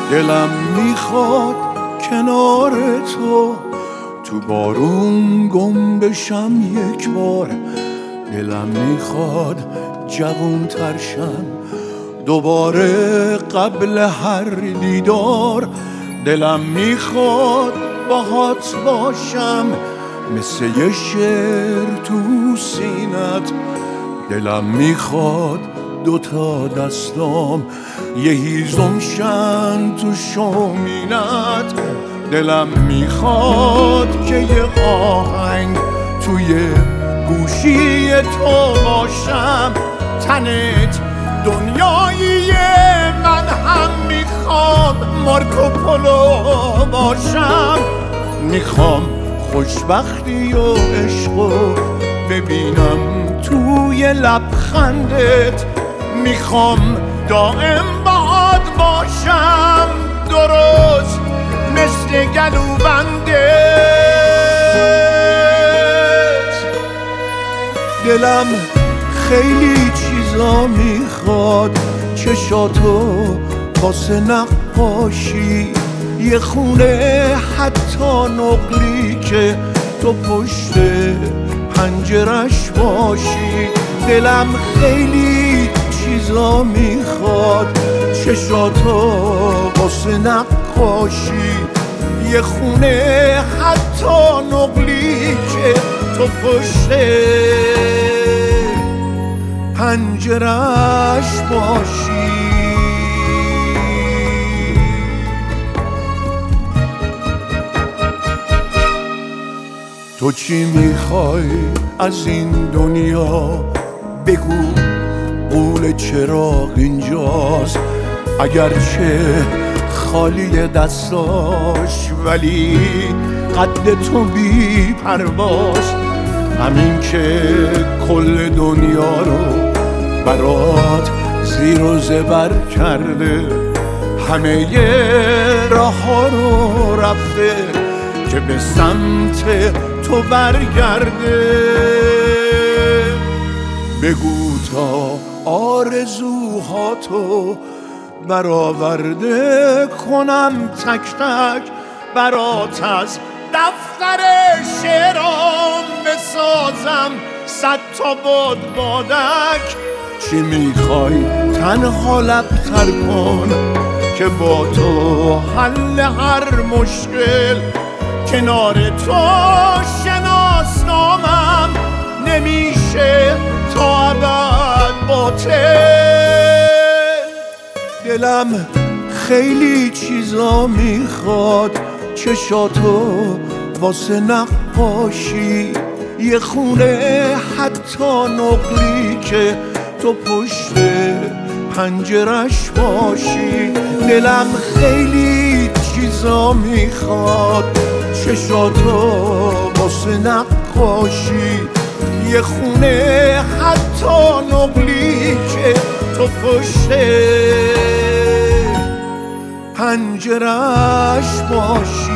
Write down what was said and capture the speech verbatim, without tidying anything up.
دلم میخواد کنار تو تو بارون گم بشم یک بار. دلم میخواد جوون ترشم دوباره قبل هر دیدار. دلم میخواد باهات باشم مثل یه شعر تو سینت. دلم میخواد دوتا دستام یه هیزم شن تو شومینت. دلم میخواد که یه آهنگ توی گوشی تو باشم. تنت دنیایی من هم میخوام مارکوپولو باشم. میخوام خوشبختی و عشقو ببینم توی لبخندت. میخوام دائم باهات باشم درست مثل گلوبندت. دلم خیلی چیزا میخواد چشاتو واسه نقاشی. یه خونه حتی نقلی که تو پشت پنجرش باشی. دلم خیلی چیزا میخواد چشاتو واسه نقاشی. یه خونه حتی نقلی که تو پشت پنجرش باشی. تو چی میخوای از این دنیا بگو، قول چراغ اینجاست اگرچه خالی دستاش ولی قد تو بی پرواز. همین که کل دنیا رو برات زیر و زبر کرده، همه راه ها رو رفته که به سمت تو برگرده. بگو تا آرزوهاتو برآورده کنم تک تک برات از دفتر شعرام بسازم صد تا باد بادک. چی میخوای تنها لبتر کن که با تو حل هر مشکل. کنار تو شناسنامم نمیشه تا ابد باطل. دلم خیلی چیزا میخواد چشاتو واسه نقاشی. یه خونه حتی نقلی که تو پشت پنجرش باشی. دلم خیلی چیزا میخواد چشاتو واسه نقاشی. یه خونه حتی نقلی که تو پشت پنجرش باشی.